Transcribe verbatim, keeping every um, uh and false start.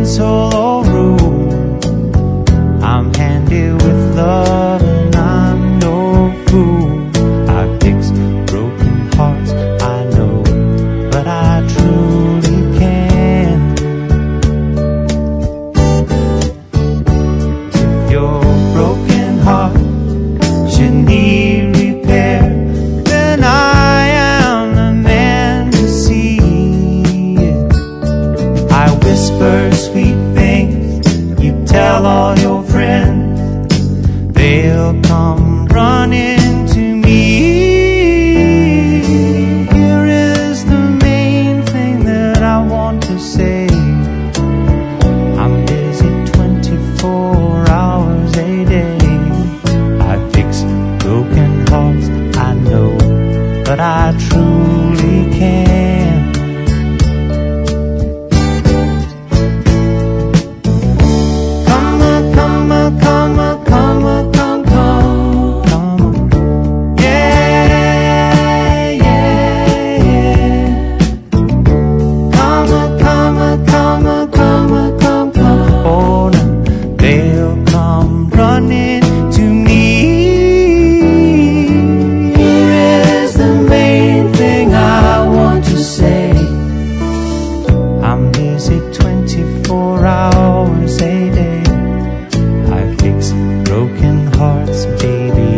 solo rule. I'm handy with love and I'm no fool. I fix broken hearts, I know, but I truly can. If your broken heart should need repair, then I am the man to see it. I whisper sweet things, you tell all your friends, they'll come running to me. Here is the main thing that I want to say. I'm busy twenty-four hours a day. I fix broken hearts, I know, but I truly can. Come on, come on, come on, come on, come, come, come on. Yeah, yeah, yeah. Come on, come on, come on, come on, come, come. Oh, no, they'll come running to me. Here is the main thing I want to say. I'm busy twenty-four hours a day. I fix broken hearts, baby,